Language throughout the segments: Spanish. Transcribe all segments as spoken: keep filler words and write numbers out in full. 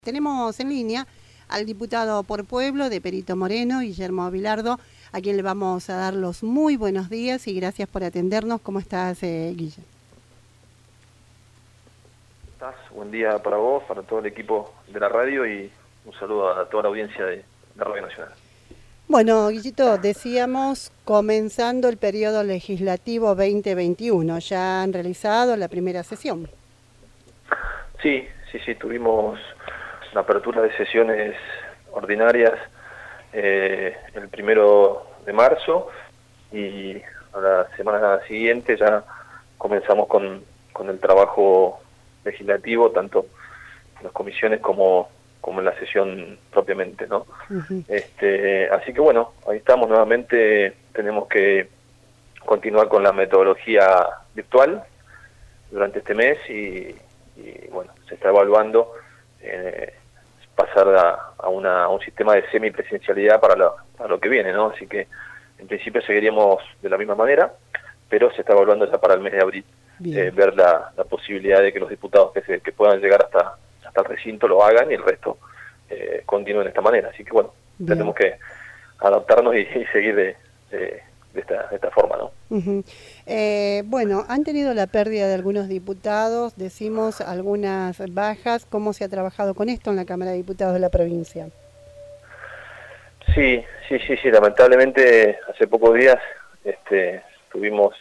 Tenemos en línea al diputado por Pueblo de Perito Moreno, Guillermo Bilardo, a quien le vamos a dar los muy buenos días y gracias por atendernos. ¿Cómo estás, eh, Guille? ¿Estás? Buen día para vos, para todo el equipo de la radio y un saludo a toda la audiencia de, de Radio Nacional. Bueno, Guillito, decíamos comenzando el periodo legislativo veinte veintiuno, ya han realizado la primera sesión. Sí, sí, sí, tuvimos una apertura de sesiones ordinarias eh, el primero de marzo y a la semana siguiente ya comenzamos con, con el trabajo legislativo, tanto en las comisiones como, como en la sesión propiamente, ¿no? Uh-huh. Este, así que bueno, ahí estamos nuevamente, tenemos que continuar con la metodología virtual durante este mes y, y bueno, se está evaluando eh, pasar a, a, una, a un sistema de semipresencialidad para lo, para lo que viene, ¿no? Así que en principio seguiríamos de la misma manera, pero se está evaluando ya para el mes de abril eh, ver la, la posibilidad de que los diputados que, se, que puedan llegar hasta, hasta el recinto lo hagan y el resto eh, continúen de esta manera. Así que bueno, Bien. tenemos que adaptarnos y, y seguir de, de, de, esta, de esta forma, ¿no? Uh-huh. eh, bueno, han tenido la pérdida de algunos diputados, decimos algunas bajas. ¿Cómo se ha trabajado con esto en la Cámara de Diputados de la provincia? Sí, sí, sí, sí, lamentablemente hace pocos días este, tuvimos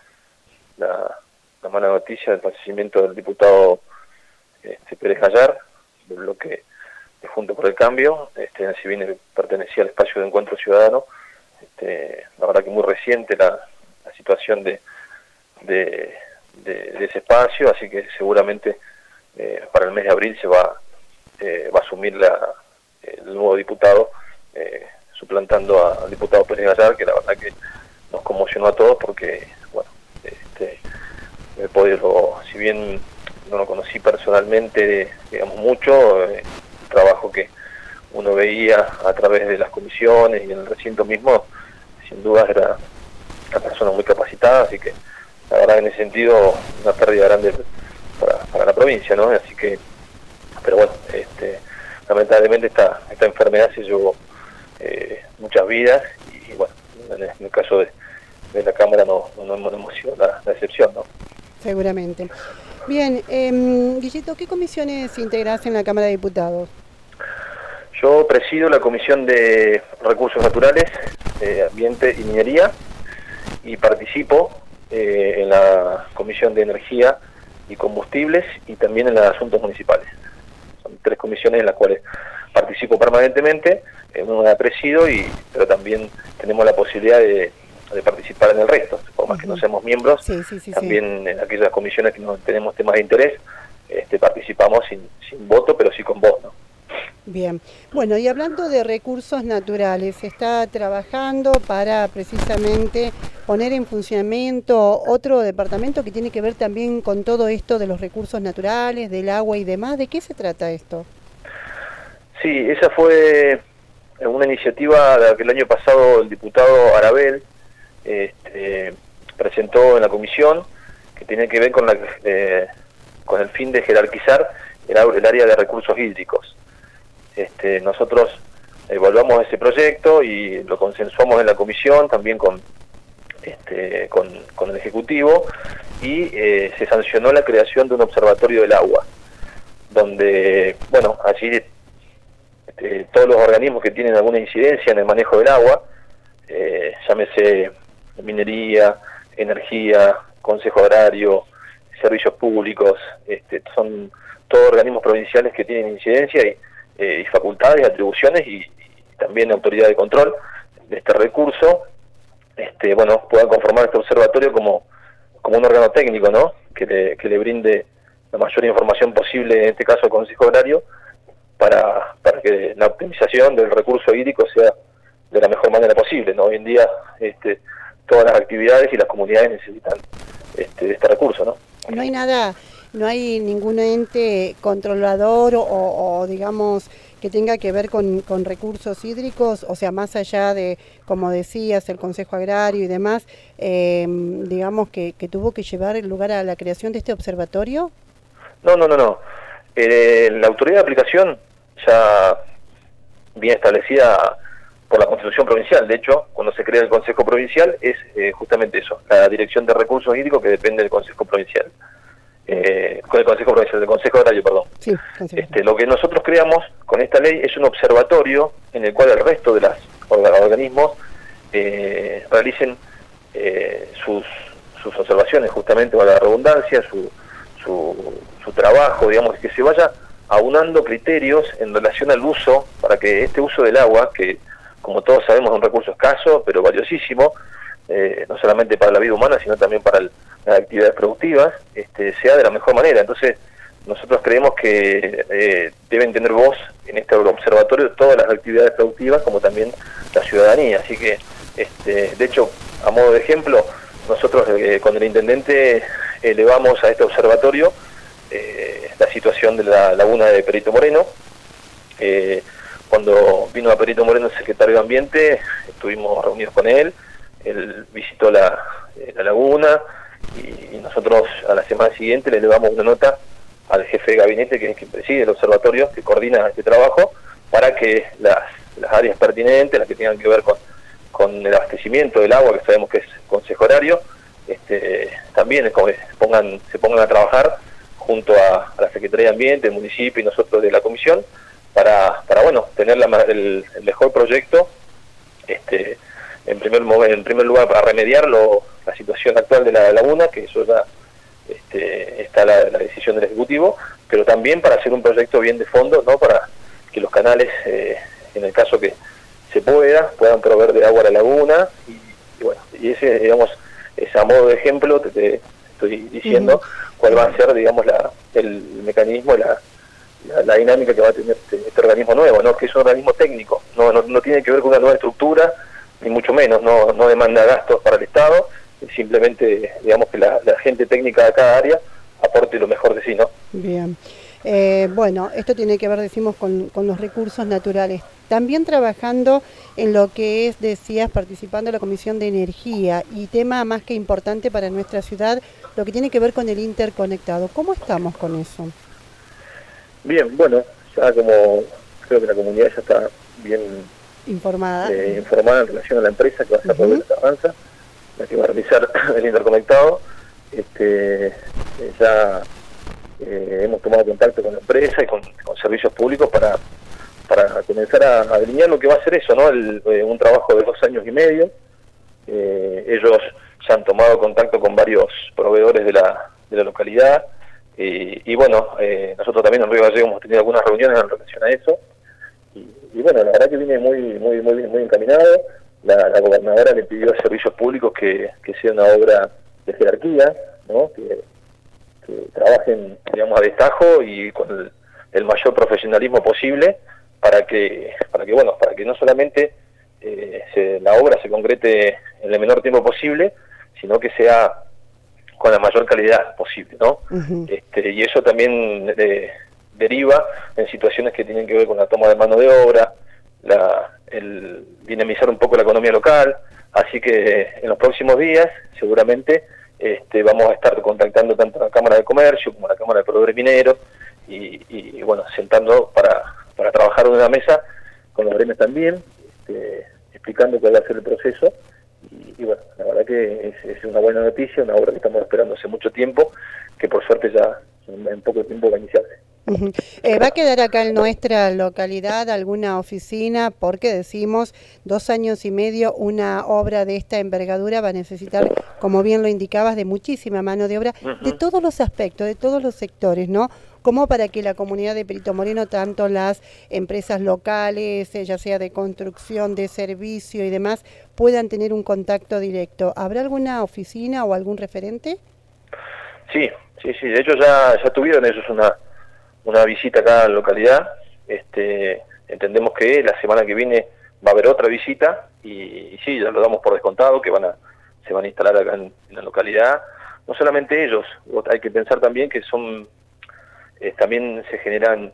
la, la mala noticia del fallecimiento del diputado este, Pérez Gallar, del bloque de Juntos por el Cambio, este, si bien pertenecía al espacio de Encuentro Ciudadano. Este, la verdad que muy reciente la, la situación de, de, de, de ese espacio, así que seguramente eh, para el mes de abril se va, eh, va a asumir la, el nuevo diputado, eh, suplantando a, al diputado Pérez Gallar, que la verdad que nos conmocionó a todos porque, bueno, este, he podido, si bien no lo conocí personalmente, digamos mucho, eh, el trabajo que uno veía a través de las comisiones y en el recinto mismo, sin duda era una persona muy capacitada, así que la verdad en ese sentido una pérdida grande para, para la provincia, ¿no? Así que, pero bueno, este, lamentablemente esta, esta enfermedad se llevó eh, muchas vidas y bueno, en el, en el caso de, de la Cámara no, no, no hemos sido la, la excepción, ¿no? Seguramente. Bien, eh, Guillito, ¿qué comisiones integrás en la Cámara de Diputados? Yo presido la Comisión de Recursos Naturales, eh, Ambiente y Minería y participo eh, en la Comisión de Energía y Combustibles y también en los Asuntos Municipales. Son tres comisiones en las cuales participo permanentemente, en una la presido, y, pero también tenemos la posibilidad de, de participar en el resto, por más uh-huh. que no seamos miembros, sí, sí, sí, también sí. en aquellas comisiones que no tenemos temas de interés, este, participamos sin, sin voto, pero sí con voz, ¿no? Bien, bueno, y hablando de recursos naturales, se está trabajando para precisamente poner en funcionamiento otro departamento que tiene que ver también con todo esto de los recursos naturales, del agua y demás. ¿De qué se trata esto? Sí, esa fue una iniciativa que el año pasado el diputado Arabel este, presentó en la comisión, que tiene que ver con, la, eh, con el fin de jerarquizar el, el área de recursos hídricos. Este, nosotros evaluamos ese proyecto y lo consensuamos en la comisión, también con, este, con, con el Ejecutivo, y eh, se sancionó la creación de un observatorio del agua, donde, bueno, allí este, todos los organismos que tienen alguna incidencia en el manejo del agua, eh, llámese minería, energía, consejo agrario, servicios públicos, este, son todos organismos provinciales que tienen incidencia y Eh, y facultades, atribuciones y, y también autoridad de control de este recurso, este, bueno, puedan conformar este observatorio como, como un órgano técnico, ¿no? Que le, que le brinde la mayor información posible, en este caso al Consejo Agrario, para, para que la optimización del recurso hídrico sea de la mejor manera posible, ¿no? Hoy en día este, todas las actividades y las comunidades necesitan este, este recurso, ¿no? No hay nada... ¿No hay ningún ente controlador o, o digamos, que tenga que ver con, con recursos hídricos? O sea, más allá de, como decías, el Consejo Agrario y demás, eh, digamos, que, que tuvo que llevar el lugar a la creación de este observatorio. No, no, no, no. Eh, la autoridad de aplicación ya bien establecida por la Constitución Provincial. De hecho, cuando se crea el Consejo Provincial es eh, justamente eso, la Dirección de Recursos Hídricos, que depende del Consejo Provincial. Eh, con el Consejo Provincial, del Consejo Agrario, perdón. Sí, este, lo que nosotros creamos con esta ley es un observatorio en el cual el resto de los organismos eh, realicen eh, sus, sus observaciones, justamente con la redundancia, su, su, su trabajo, digamos, que se vaya aunando criterios en relación al uso, para que este uso del agua, que como todos sabemos es un recurso escaso, pero valiosísimo, eh, no solamente para la vida humana, sino también para el, las actividades productivas, este, sea de la mejor manera. Entonces, nosotros creemos que eh, deben tener voz en este observatorio todas las actividades productivas, como también la ciudadanía. Así que, este, de hecho, a modo de ejemplo, nosotros eh, con el intendente elevamos a este observatorio eh, la situación de la laguna de Perito Moreno. Eh, cuando vino a Perito Moreno el secretario de Ambiente, estuvimos reunidos con él, él visitó la, eh, la laguna y, y nosotros a la semana siguiente le elevamos una nota al jefe de gabinete, que es quien preside el observatorio, que coordina este trabajo, para que las, las áreas pertinentes, las que tengan que ver con, con el abastecimiento del agua, que sabemos que es consejo horario, este, también como pongan, se pongan a trabajar junto a, a la Secretaría de Ambiente, el municipio y nosotros de la comisión, para, para bueno, tener la, el, el mejor proyecto, este, en primer en primer lugar para remediar lo, la situación actual de la laguna, que eso ya este, está la, la decisión del Ejecutivo, pero también para hacer un proyecto bien de fondo, ¿no? Para que los canales, eh, en el caso que se pueda, puedan proveer de agua a la laguna, y, y bueno, y ese, digamos, es a modo de ejemplo, te, te estoy diciendo uh-huh. cuál va a ser, digamos, la, el mecanismo, la La, la dinámica que va a tener este, este organismo nuevo, ¿no? Que es un organismo técnico, no, no, no tiene que ver con una nueva estructura, ni mucho menos, no, no demanda gastos para el Estado, simplemente, digamos, que la, la gente técnica de cada área aporte lo mejor de sí, ¿no? Bien. Eh, bueno, esto tiene que ver, decimos, con, con los recursos naturales. También trabajando en lo que es, decías, participando en la Comisión de Energía, y tema más que importante para nuestra ciudad, lo que tiene que ver con el interconectado. ¿Cómo estamos con eso? Bien, bueno, ya como creo que la comunidad ya está bien informada eh, informada en relación a la empresa que va a hacer uh-huh. esta avanza, la que va a realizar el interconectado. Este, eh, ya eh, hemos tomado contacto con la empresa y con, con servicios públicos para, para comenzar a, a delinear lo que va a ser eso, ¿no? El, eh, un trabajo de dos años y medio. Eh, ellos ya han tomado contacto con varios proveedores de la, de la localidad. Y, y bueno, eh, nosotros también en Río Gallegos hemos tenido algunas reuniones en relación a eso, y, y bueno, la verdad que viene muy muy muy muy encaminado. La, la gobernadora le pidió a servicios públicos que, que sea una obra de jerarquía, ¿no? que, que trabajen, digamos, a destajo y con el, el mayor profesionalismo posible, para que, para que bueno, para que no solamente eh, se, la obra se concrete en el menor tiempo posible, sino que sea con la mayor calidad posible, ¿no? Uh-huh. Este, y eso también eh, deriva en situaciones que tienen que ver con la toma de mano de obra, la, el dinamizar un poco la economía local. Así que en los próximos días seguramente este, vamos a estar contactando tanto a la Cámara de Comercio como a la Cámara de Proveedores Mineros, y, y bueno, sentando para, para trabajar en una mesa con los gremios también, este, explicando cuál va a ser el proceso. Y, y bueno, la verdad que es, es una buena noticia, una obra que estamos esperando hace mucho tiempo, que por suerte ya en, en poco tiempo va a iniciarse. Uh-huh. Eh, ¿Va a quedar acá en nuestra localidad alguna oficina? Porque decimos, dos años y medio, una obra de esta envergadura va a necesitar, como bien lo indicabas, de muchísima mano de obra, uh-huh. de todos los aspectos, de todos los sectores, ¿no? Como para que la comunidad de Perito Moreno, tanto las empresas locales, ya sea de construcción, de servicio y demás, puedan tener un contacto directo. ¿Habrá alguna oficina o algún referente? Sí, sí, sí. De hecho ya, ya tuvieron ellos una, una visita acá a la localidad. Este, entendemos que la semana que viene va a haber otra visita y, y sí, ya lo damos por descontado, que van a se van a instalar acá en, en la localidad. No solamente ellos, hay que pensar también que son... Eh, también se generan,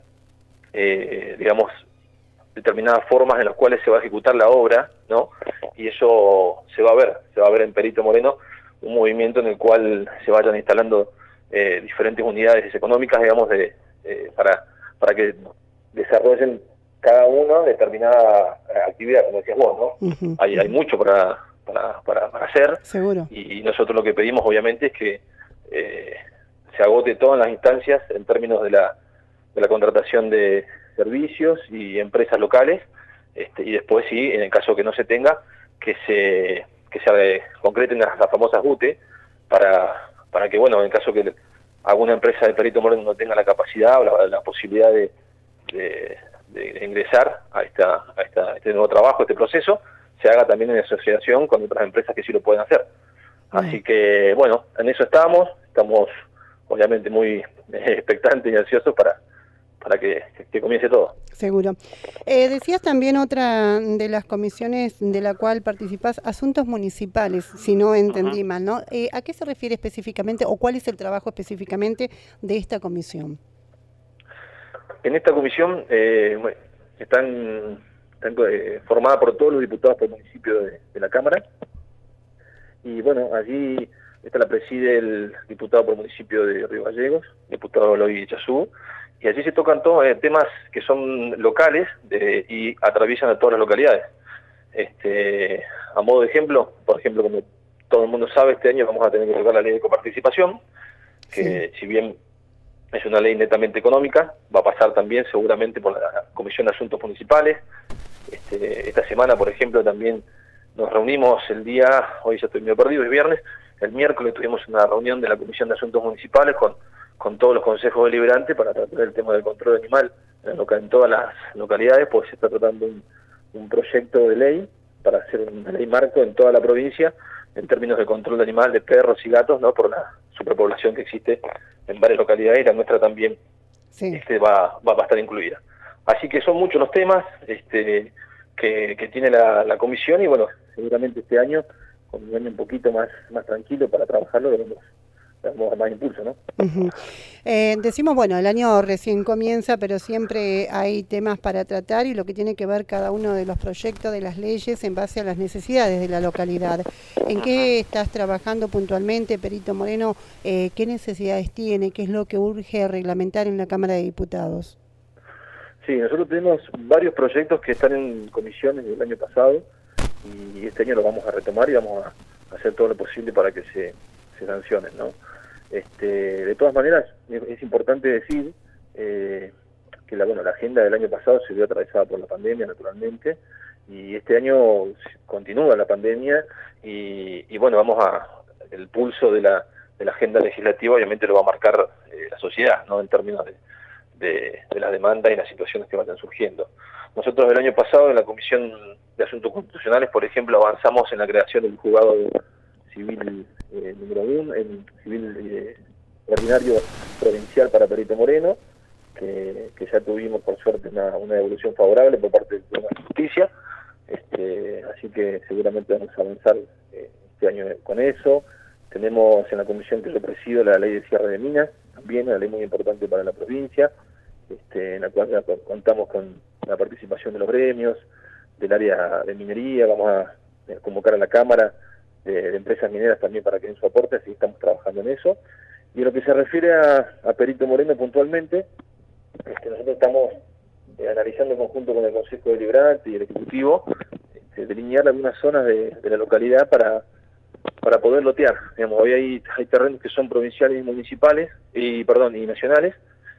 eh, digamos, determinadas formas en las cuales se va a ejecutar la obra, ¿no? Y eso se va a ver, se va a ver en Perito Moreno, un movimiento en el cual se vayan instalando eh, diferentes unidades económicas, digamos, de, eh, para, para que desarrollen cada uno determinada actividad, como decías vos, ¿no? Uh-huh. Hay, hay mucho para, para, para, para hacer. Seguro. Y, y nosotros lo que pedimos, obviamente, es que eh, se agote todo en las instancias en términos de la, de la contratación de servicios y empresas locales, este, y después, sí, en el caso que no se tenga, que se, que se concreten las, las famosas U T E para, para que, bueno, en el caso que alguna empresa de Perito Moreno no tenga la capacidad o la, la posibilidad de, de de ingresar a, esta, a, esta, a este nuevo trabajo, este proceso, se haga también en asociación con otras empresas que sí lo pueden hacer. Bien. Así que, bueno, en eso estamos, estamos obviamente muy eh, expectantes y ansiosos para, para que, que comience todo. Seguro. Eh, decías también otra de las comisiones de la cual participás, asuntos municipales, si no entendí uh-huh. mal, ¿no? Eh, ¿A qué se refiere específicamente o cuál es el trabajo específicamente de esta comisión? En esta comisión eh, están, están eh, formada por todos los diputados por municipio de, de la Cámara, y bueno, allí esta la preside el diputado por municipio de Río Gallegos, diputado Eloy Chazú, y allí se tocan todos eh, temas que son locales de, y atraviesan a todas las localidades. Este, a modo de ejemplo, por ejemplo, como todo el mundo sabe, este año vamos a tener que tocar la ley de coparticipación, que sí. si bien es una ley netamente económica, va a pasar también seguramente por la Comisión de Asuntos Municipales. Este, esta semana, por ejemplo, también nos reunimos el día, hoy ya estoy medio perdido, es viernes, el miércoles tuvimos una reunión de la Comisión de Asuntos Municipales con, con todos los consejos deliberantes para tratar el tema del control animal en, en todas las localidades, pues se está tratando un, un proyecto de ley para hacer una ley marco en toda la provincia en términos de control de animal de perros y gatos, ¿no? Por la superpoblación que existe en varias localidades, y la nuestra también sí. este, va, va a estar incluida. Así que son muchos los temas este, que, que tiene la, la comisión, y bueno, seguramente este año, con un año un poquito más, más tranquilo para trabajarlo, debemos dar más impulso, ¿no? Uh-huh. Eh, decimos, bueno, el año recién comienza, pero siempre hay temas para tratar y lo que tiene que ver cada uno de los proyectos, de las leyes, en base a las necesidades de la localidad. ¿En qué estás trabajando puntualmente, Perito Moreno? Eh, ¿Qué necesidades tiene? ¿Qué es lo que urge reglamentar en la Cámara de Diputados? Sí, nosotros tenemos varios proyectos que están en comisiones del año pasado, y este año los vamos a retomar y vamos a hacer todo lo posible para que se, se sancionen, ¿no? Este, de todas maneras, es, es importante decir eh, que la, bueno, la agenda del año pasado se vio atravesada por la pandemia, naturalmente, y este año continúa la pandemia, y, y bueno, vamos a, el pulso de la, de la agenda legislativa obviamente lo va a marcar eh, la sociedad, ¿no? En términos de, de, de las demandas y las situaciones que vayan surgiendo. Nosotros el año pasado en la Comisión de Asuntos Constitucionales, por ejemplo, avanzamos en la creación del juzgado civil eh, número uno, el civil eh, ordinario provincial para Perito Moreno, que, que ya tuvimos por suerte una, una devolución favorable por parte del Tribunal de Justicia, este, así que seguramente vamos a avanzar eh, este año con eso. Tenemos en la comisión que yo presido la ley de cierre de minas, también una ley muy importante para la provincia, este, en la cual ya contamos con la participación de los gremios, del área de minería, vamos a convocar a la Cámara de, de empresas mineras también para que den su aporte, así que estamos trabajando en eso. Y en lo que se refiere a, a Perito Moreno puntualmente, este, nosotros estamos eh, analizando en conjunto con el Consejo Deliberante y el Ejecutivo, este, delinear algunas zonas de, de la localidad para, para poder lotear. Digamos, hoy hay, hay terrenos que son provinciales y municipales, y perdón, y nacionales,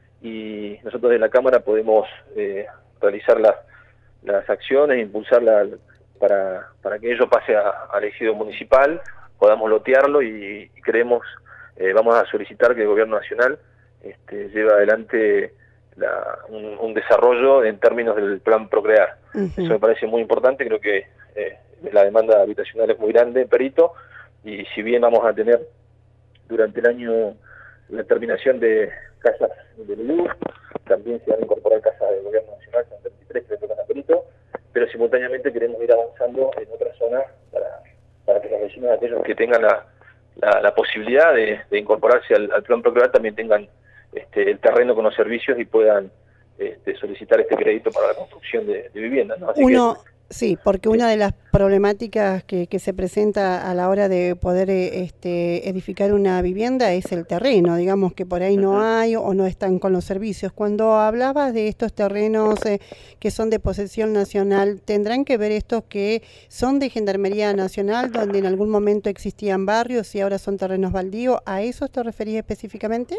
y nosotros de la Cámara podemos eh, realizar las, las acciones, impulsarla para, para que ello pase a, al ejido municipal, podamos lotearlo, y, y creemos, eh, vamos a solicitar que el Gobierno Nacional este, lleve adelante la, un, un desarrollo en términos del plan Procrear. Uh-huh. Eso me parece muy importante, creo que eh, la demanda habitacional es muy grande en Perito, y si bien vamos a tener durante el año la terminación de casas de luz, también se van a incorporar casas del Gobierno Nacional, son veintitrés que le tocan a Perito, pero simultáneamente queremos ir avanzando en otras zonas para, para que los vecinos, aquellos que tengan la, la, la posibilidad de, de incorporarse al, al plan Procrear, también tengan este, el terreno con los servicios y puedan este, solicitar este crédito para la construcción de, de viviendas, ¿no? Así Uno... que Sí, porque una de las problemáticas que, que se presenta a la hora de poder eh, este, edificar una vivienda es el terreno, digamos que por ahí no hay o no están con los servicios. Cuando hablabas de estos terrenos eh, que son de posesión nacional, ¿tendrán que ver estos que son de Gendarmería Nacional, donde en algún momento existían barrios y ahora son terrenos baldíos? ¿A esos te referís específicamente?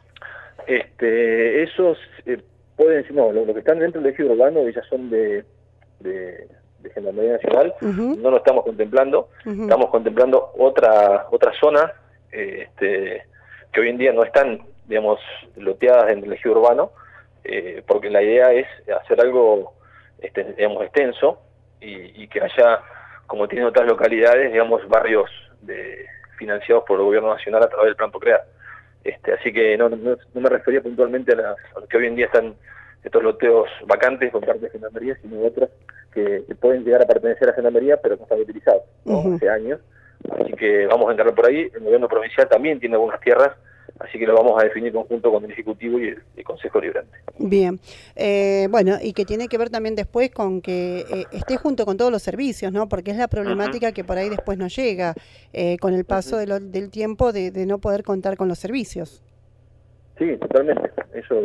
Este, esos eh, pueden decir, no, lo, lo que están dentro del ejido urbano, ellas son de... de de Gendarmería Nacional, uh-huh. no lo estamos contemplando, uh-huh. estamos contemplando otra otra zona eh, este, que hoy en día no están, digamos, loteadas en el ejido urbano, eh, porque la idea es hacer algo, este, digamos, extenso y, y que haya, como tienen otras localidades, digamos, barrios de, financiados por el gobierno nacional a través del Plan Procrear. Este, así que no, no, no me refería puntualmente a, las, a los que hoy en día están estos loteos vacantes por parte de Gendarmería, sino otros que, que pueden llegar a pertenecer a Gendarmería, pero no están utilizados, ¿no? Uh-huh. Hace años. Así que vamos a encargar por ahí. El gobierno provincial también tiene algunas tierras, así que lo vamos a definir conjunto con el Ejecutivo y el, el Consejo Deliberante. Bien. Eh, bueno, y que tiene que ver también después con que eh, esté junto con todos los servicios, ¿no? Porque es la problemática uh-huh. que por ahí después nos llega eh, con el paso uh-huh. de lo, del tiempo de, de no poder contar con los servicios. Sí, totalmente. Eso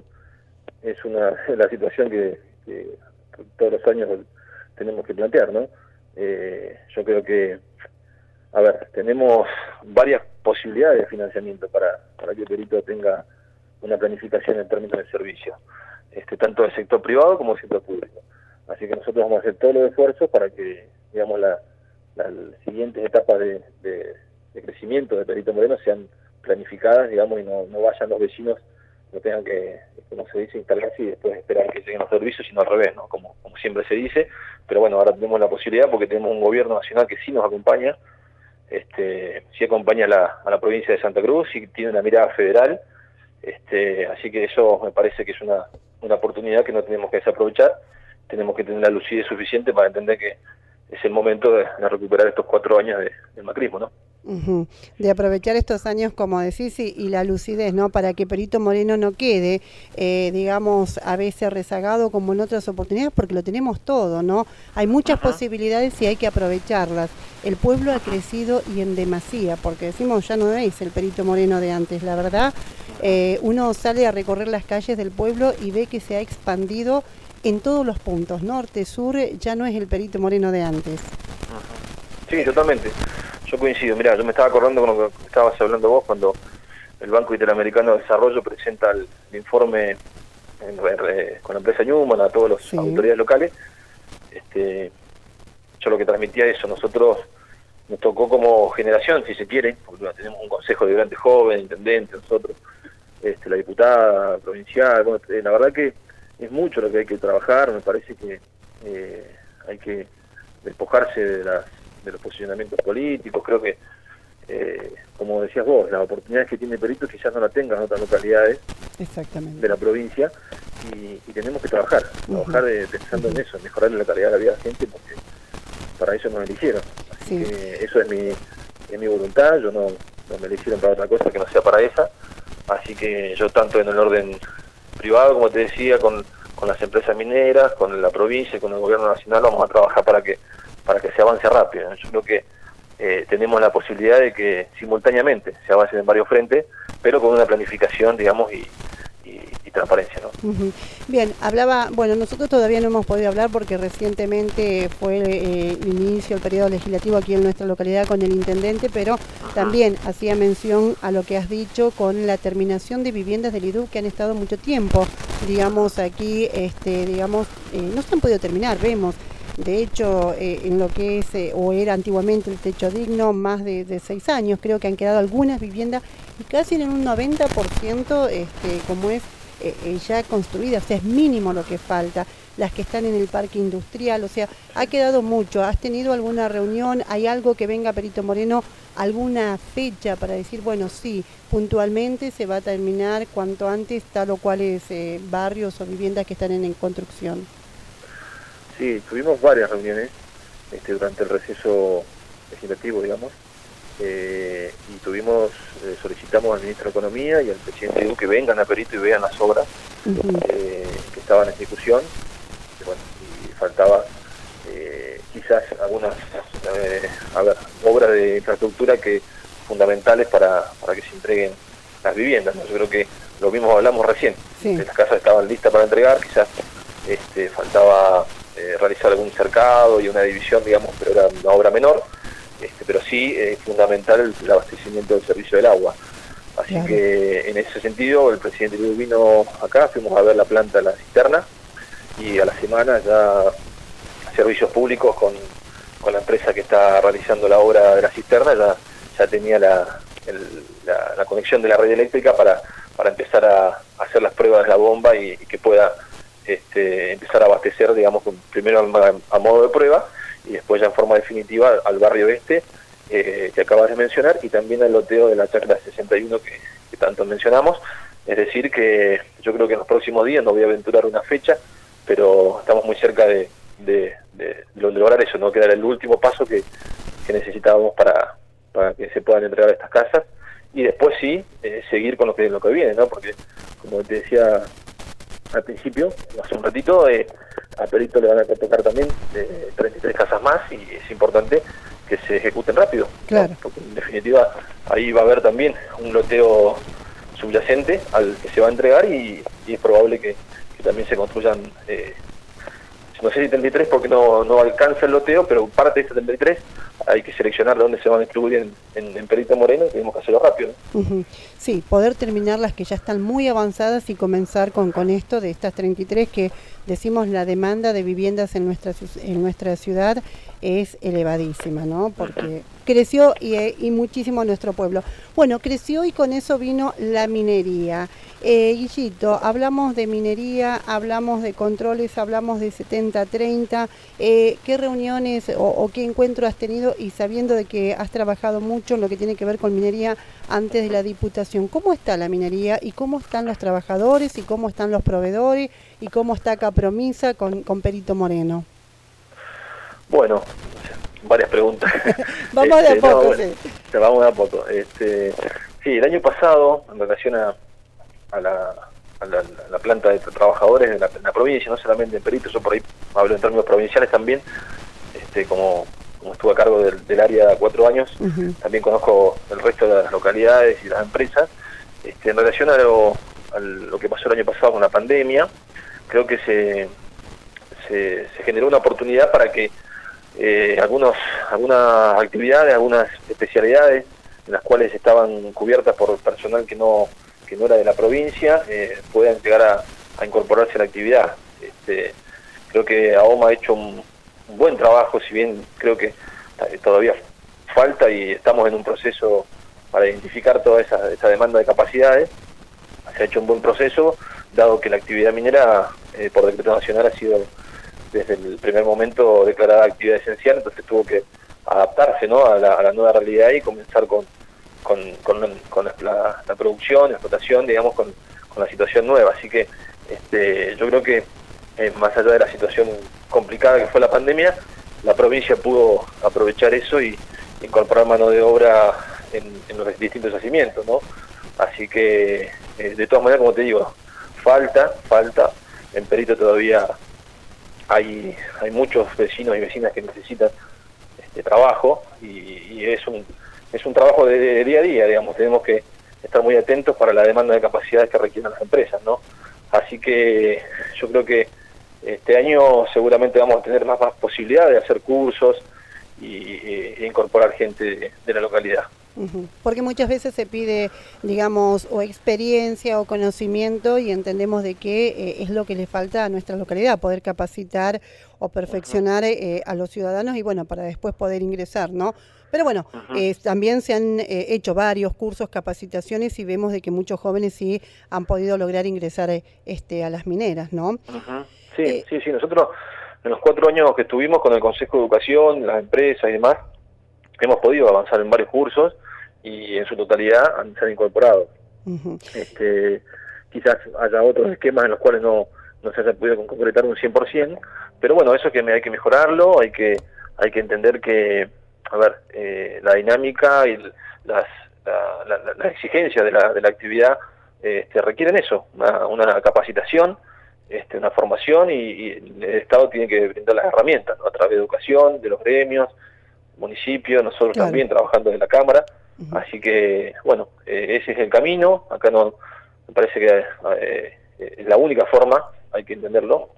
es una la situación que, que todos los años tenemos que plantear, ¿no? Eh, yo creo que, a ver, tenemos varias posibilidades de financiamiento para, para que el perito tenga una planificación en términos de servicio, este, tanto del sector privado como del sector público. Así que nosotros vamos a hacer todos los esfuerzos para que, digamos, la, la, las siguientes etapas de, de, de crecimiento de Perito Moreno sean planificadas, digamos, y no, no vayan los vecinos, no tengan que, como se dice, instalarse y después esperar que lleguen los servicios, sino al revés, ¿no? Como, como siempre se dice. Pero bueno, ahora tenemos la posibilidad porque tenemos un gobierno nacional que sí nos acompaña, este, sí acompaña a la, a la provincia de Santa Cruz y tiene una mirada federal, este, así que eso me parece que es una, una oportunidad que no tenemos que desaprovechar. Tenemos que tener la lucidez suficiente para entender que es el momento de, de recuperar estos cuatro años de, del macrismo, ¿no? Uh-huh. De aprovechar estos años, como decís, y, y la lucidez, ¿no? Para que Perito Moreno no quede, eh, digamos, a veces rezagado como en otras oportunidades, porque lo tenemos todo, ¿no? Hay muchas uh-huh. posibilidades y hay que aprovecharlas. El pueblo ha crecido y en demasía, porque decimos, ya no es el Perito Moreno de antes, la verdad. Eh, uno sale a recorrer las calles del pueblo y ve que se ha expandido en todos los puntos, norte, sur, ya no es el Perito Moreno de antes. Uh-huh. Sí, totalmente. Yo coincido, mirá, yo me estaba acordando con lo que estabas hablando vos cuando el Banco Interamericano de Desarrollo presenta el, el informe en, en, con la empresa Newman a todas las sí. autoridades locales. Este, yo lo que transmitía eso, nosotros nos tocó como generación, si se quiere, porque bueno, tenemos un consejo de grandes jóvenes, intendente, nosotros, este, la diputada provincial, bueno, la verdad que es mucho lo que hay que trabajar, me parece que eh, hay que despojarse de las de los posicionamientos políticos. Creo que, eh, como decías vos, las oportunidades que tiene Perito quizás no la tengan en otras localidades Exactamente. de la provincia y, y tenemos que trabajar, uh-huh. trabajar de, pensando uh-huh. en eso, en mejorar la calidad de la vida de la gente, porque para eso nos eligieron. Así sí. que eso es mi, es mi voluntad, yo no, no me eligieron para otra cosa que no sea para esa, así que yo tanto en el orden privado, como te decía, con, con las empresas mineras, con la provincia, con el gobierno nacional, vamos a trabajar para que para que se avance rápido. Yo creo que eh, tenemos la posibilidad de que simultáneamente se avance en varios frentes, pero con una planificación, digamos, y, y, y transparencia, ¿no? Uh-huh. Bien, hablaba, bueno, nosotros todavía no hemos podido hablar porque recientemente fue eh, el inicio del periodo legislativo aquí en nuestra localidad con el intendente, pero uh-huh. también hacía mención a lo que has dicho con la terminación de viviendas del I D U que han estado mucho tiempo, digamos, aquí, este, digamos, eh, no se han podido terminar, vemos. De hecho, eh, en lo que es, eh, o era antiguamente el techo digno, más de, de seis años, creo que han quedado algunas viviendas y casi en un noventa por ciento, este, como es, eh, eh, ya construidas, o sea, es mínimo lo que falta, las que están en el parque industrial, o sea, ha quedado mucho. ¿Has tenido alguna reunión? ¿Hay algo que venga Perito Moreno, alguna fecha para decir, bueno, sí, puntualmente se va a terminar cuanto antes tal o cuales eh, barrios o viviendas que están en, en construcción? Sí, tuvimos varias reuniones este, durante el receso legislativo, digamos, eh, y tuvimos, eh, solicitamos al ministro de Economía y al presidente de I D U que vengan a Perito y vean las obras uh-huh. eh, que estaban en ejecución, y, bueno, y faltaba eh, quizás algunas eh, a ver, obras de infraestructura que fundamentales para, para que se entreguen las viviendas, ¿no? Yo creo que lo mismo hablamos recién, sí. que las casas estaban listas para entregar, quizás este, faltaba eh, realizar algún cercado y una división, digamos, pero era una obra menor, este, pero sí es eh, fundamental el, el abastecimiento del servicio del agua. Así claro. que en ese sentido el presidente Luis vino acá, fuimos a ver la planta de la cisterna y a la semana ya servicios públicos con, con la empresa que está realizando la obra de la cisterna ya, ya tenía la, el, la, la conexión de la red eléctrica para, para empezar a, a hacer las pruebas de la bomba y, y que pueda este, empezar a abastecer, digamos, primero a, a modo de prueba y después ya en forma definitiva al barrio este eh, que acabas de mencionar y también al loteo de la chacra sesenta y uno que, que tanto mencionamos. Es decir que yo creo que en los próximos días, no voy a aventurar una fecha, pero estamos muy cerca de, de, de, de lograr eso, ¿no? Que era el último paso que, que necesitábamos para, para que se puedan entregar estas casas y después sí, eh, seguir con lo que, lo que viene, ¿no? Porque como te decía al principio, hace un ratito, eh, a Perito le van a tocar también eh, treinta y tres casas más y es importante que se ejecuten rápido, claro. ¿no? Porque en definitiva ahí va a haber también un loteo subyacente al que se va a entregar y, y es probable que, que también se construyan, eh, no sé si treinta y tres porque no, no alcanza el loteo, pero parte de este treinta y tres hay que seleccionar dónde se van a distribuir en, en, en Perito Moreno y tenemos que hacerlo rápido, ¿no? Uh-huh. Sí, poder terminar las que ya están muy avanzadas y comenzar con, con esto de estas treinta y tres que decimos la demanda de viviendas en nuestra, en nuestra ciudad es elevadísima, ¿no? Porque creció y, y muchísimo nuestro pueblo. Bueno, creció y con eso vino la minería. Eh, Guillito, hablamos de minería, hablamos de controles, hablamos de setenta treinta. Eh, ¿Qué reuniones o, o qué encuentro has tenido y sabiendo de que has trabajado mucho en lo que tiene que ver con minería antes de la Diputación? ¿Cómo está la minería y cómo están los trabajadores y cómo están los proveedores y cómo está Capromisa con, con Perito Moreno? Bueno, varias preguntas. Vamos este, de a poco, no, bueno, sí. Vamos de a poco. Este, sí, el año pasado, en relación a, a, la, a, la, a la planta de trabajadores en la, en la provincia, no solamente en Perito, yo por ahí hablo en términos provinciales también, este, como, como estuve a cargo del, del área cuatro años, uh-huh. también conozco el resto de las localidades y las empresas. Este, en relación a lo, a lo que pasó el año pasado con la pandemia, creo que se, se, se generó una oportunidad para que Eh, algunos, algunas actividades, algunas especialidades en las cuales estaban cubiertas por personal que no que no era de la provincia eh, puedan llegar a, a incorporarse a la actividad. Este, creo que AOMA ha hecho un, un buen trabajo, si bien creo que todavía falta y estamos en un proceso para identificar toda esa, esa demanda de capacidades. Se ha hecho un buen proceso, dado que la actividad minera eh, por decreto nacional ha sido desde el primer momento declarada actividad esencial, entonces tuvo que adaptarse, ¿no? a, la, a la nueva realidad y comenzar con, con, con, con la, la producción, la explotación, digamos, con, con la situación nueva. Así que este, yo creo que eh, más allá de la situación complicada que fue la pandemia, la provincia pudo aprovechar eso y incorporar mano de obra en, en los distintos yacimientos, ¿no? Así que, eh, de todas maneras, como te digo, falta, falta, en Perito todavía Hay, hay muchos vecinos y vecinas que necesitan este trabajo y, y es un es un trabajo de, de día a día, digamos, tenemos que estar muy atentos para la demanda de capacidades que requieren las empresas, ¿no? Así que yo creo que este año seguramente vamos a tener más, más posibilidades de hacer cursos y, e incorporar gente de, de la localidad. Uh-huh. Porque muchas veces se pide, digamos, o experiencia o conocimiento y entendemos de que eh, es lo que le falta a nuestra localidad, poder capacitar o perfeccionar eh, a los ciudadanos y bueno, para después poder ingresar, ¿no? Pero bueno, uh-huh. eh, también se han eh, hecho varios cursos, capacitaciones y vemos de que muchos jóvenes sí han podido lograr ingresar eh, este, a las mineras, ¿no? Uh-huh. Sí, eh, sí, sí, nosotros en los cuatro años que estuvimos con el Consejo de Educación, las empresas y demás, hemos podido avanzar en varios cursos y en su totalidad han, se han incorporado. Uh-huh. Este, quizás haya otros esquemas en los cuales no, no se haya podido concretar un cien por ciento, pero bueno, eso que hay que mejorarlo, hay que hay que entender que, a ver, eh, la dinámica y las, la, la, la exigencia de la, de la actividad este, requieren eso, una, una capacitación este, una formación y, y el Estado tiene que brindar las herramientas, ¿no? A través de educación, de los gremios, municipios, nosotros claro. también trabajando en la Cámara, uh-huh. Así que, bueno, eh, ese es el camino, acá no, me parece que eh, es la única forma, hay que entenderlo,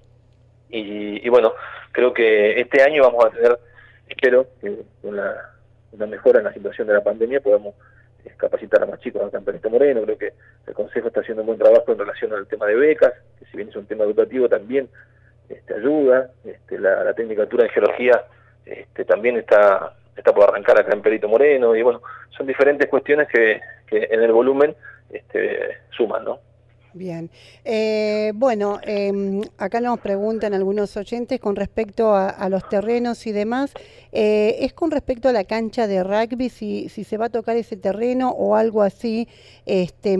y, y bueno, creo que este año vamos a tener, espero, que con la, una mejora en la situación de la pandemia podamos capacitar a más chicos acá en Perito Moreno. Creo que el Consejo está haciendo un buen trabajo en relación al tema de becas, que si bien es un tema educativo también este, ayuda, este, la, la tecnicatura en geología este, también está, está por arrancar acá en Perito Moreno, y bueno, son diferentes cuestiones que, que en el volumen este, suman, ¿no? Bien, eh, bueno, eh, acá nos preguntan algunos oyentes con respecto a, a los terrenos y demás, eh, es con respecto a la cancha de rugby, si, si se va a tocar ese terreno o algo así, este,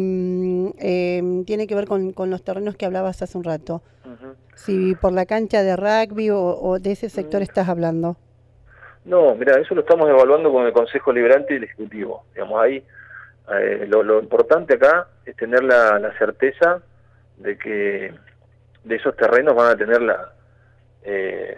eh, tiene que ver con, con los terrenos que hablabas hace un rato, uh-huh. Si por la cancha de rugby o, o de ese sector uh-huh. estás hablando. No, mira, eso lo estamos evaluando con el Consejo Liberante y el Ejecutivo, digamos, ahí. Eh, lo, lo importante acá es tener la, la certeza de que de esos terrenos van a tener la eh,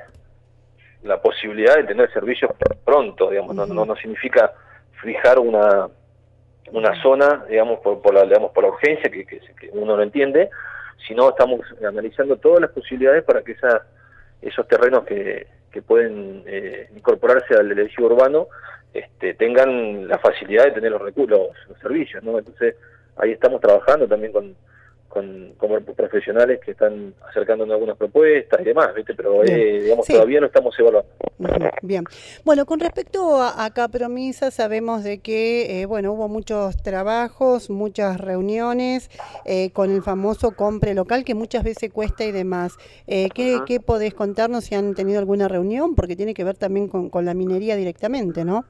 la posibilidad de tener servicios pronto, digamos, uh-huh. no, no, no significa fijar una una zona, digamos, por, por la digamos por la urgencia que, que, que uno lo entiende, sino estamos analizando todas las posibilidades para que esa, esos terrenos que, que pueden eh, incorporarse al elegido urbano Este, tengan la facilidad de tener los recursos, los, los servicios, ¿no? Entonces ahí estamos trabajando también con, con, con profesionales que están acercándonos algunas propuestas y demás, ¿viste? Pero eh, digamos sí. Todavía no estamos evaluando. Bien, bueno, con respecto a, a Capromisa, sabemos de que, eh, bueno, hubo muchos trabajos, muchas reuniones eh, con el famoso compre local que muchas veces cuesta y demás. Eh, ¿qué, uh-huh. ¿Qué podés contarnos si han tenido alguna reunión? Porque tiene que ver también con, con la minería directamente, ¿no?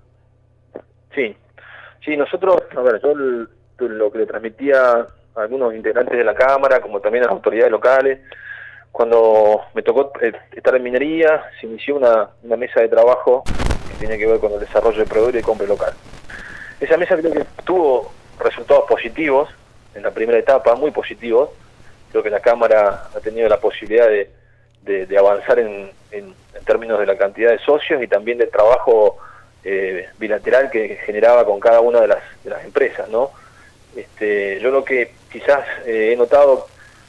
Sí, sí, nosotros, a ver, yo el, lo que le transmitía a algunos integrantes de la Cámara, como también a las autoridades locales, cuando me tocó estar en minería, se inició una, una mesa de trabajo que tiene que ver con el desarrollo de proveedor y compra local. Esa mesa creo que tuvo resultados positivos en la primera etapa, muy positivos. Creo que la Cámara ha tenido la posibilidad de, de, de avanzar en, en, en términos de la cantidad de socios y también del trabajo Eh, bilateral que generaba con cada una de las, de las empresas, ¿no? Este, yo lo que quizás eh, he notado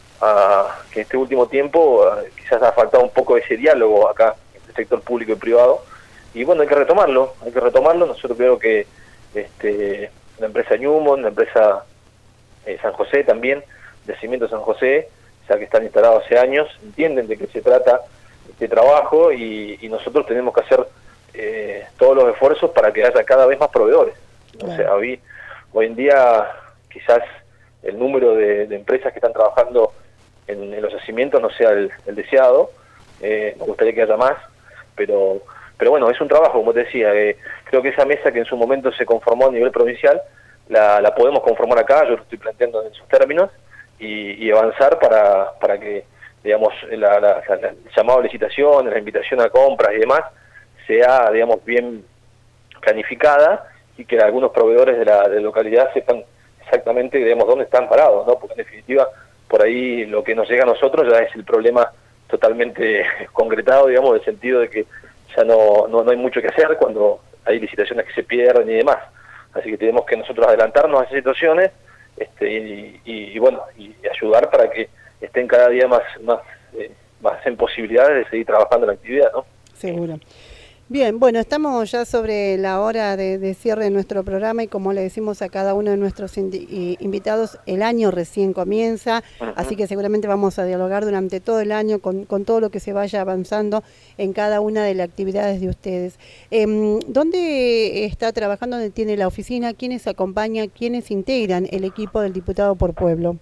a, que este último tiempo a, quizás ha faltado un poco ese diálogo acá entre el sector público y privado, y bueno, hay que retomarlo, hay que retomarlo. Nosotros creo que este, la empresa Newmont, la empresa eh, San José también, de Cimiento San José, ya que están instalados hace años, entienden de qué se trata este trabajo y, y nosotros tenemos que hacer Eh, todos los esfuerzos para que haya cada vez más proveedores. Claro. O sea, hoy, hoy en día quizás el número de, de empresas que están trabajando en, en los yacimientos no sea el, el deseado, eh, me gustaría que haya más, pero pero bueno, es un trabajo, como te decía, eh, creo que esa mesa que en su momento se conformó a nivel provincial, la, la podemos conformar acá, yo lo estoy planteando en sus términos, y, y avanzar para, para que, digamos, la, la, la, el llamado a licitaciones, la invitación a compras y demás, sea, digamos, bien planificada y que algunos proveedores de la, de la localidad sepan exactamente, digamos, dónde están parados, ¿no? Porque en definitiva, por ahí lo que nos llega a nosotros ya es el problema totalmente concretado, digamos, en el sentido de que ya no, no, no hay mucho que hacer cuando hay licitaciones que se pierden y demás. Así que tenemos que nosotros adelantarnos a esas situaciones este, y, y, y bueno, y ayudar para que estén cada día más, más, eh, más en posibilidades de seguir trabajando en la actividad, ¿no? Seguro. Bien, bueno, estamos ya sobre la hora de, de cierre de nuestro programa y como le decimos a cada uno de nuestros indi- invitados, el año recién comienza, uh-huh. Así que seguramente vamos a dialogar durante todo el año con, con todo lo que se vaya avanzando en cada una de las actividades de ustedes. Eh, ¿Dónde está trabajando, dónde tiene la oficina? ¿Quiénes acompañan, quiénes integran el equipo del Diputado por Pueblo?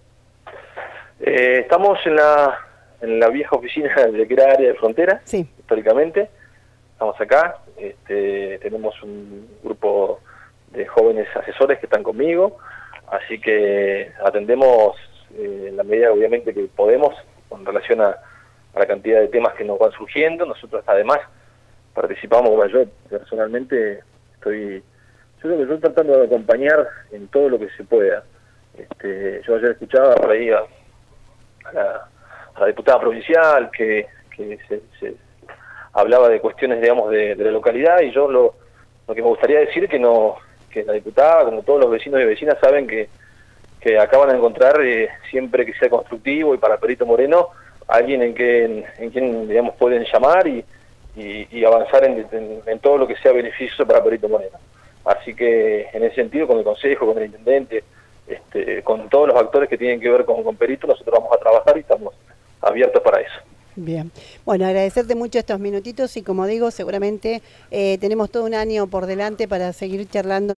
Eh, estamos en la, en la vieja oficina de que era área de frontera, sí. Históricamente. Estamos acá, este, tenemos un grupo de jóvenes asesores que están conmigo, así que atendemos eh, en la medida obviamente que podemos con relación a, a la cantidad de temas que nos van surgiendo. Nosotros además participamos, bueno, yo personalmente estoy, yo creo que estoy tratando de acompañar en todo lo que se pueda. Este, yo ayer escuchaba por ahí a, a, la, a la diputada provincial, que, que se, se hablaba de cuestiones, digamos, de, de la localidad, y yo lo, lo que me gustaría decir es que no, que la diputada, como todos los vecinos y vecinas, saben que, que acaban de encontrar, eh, siempre que sea constructivo y para Perito Moreno, alguien en, que, en, en quien, digamos, pueden llamar y, y, y avanzar en, en, en todo lo que sea beneficioso para Perito Moreno. Así que en ese sentido, con el Consejo, con el Intendente, este, con todos los actores que tienen que ver con, con Perito, nosotros vamos a trabajar y estamos abiertos para eso. Bien, bueno, agradecerte mucho estos minutitos y como digo, seguramente eh, tenemos todo un año por delante para seguir charlando.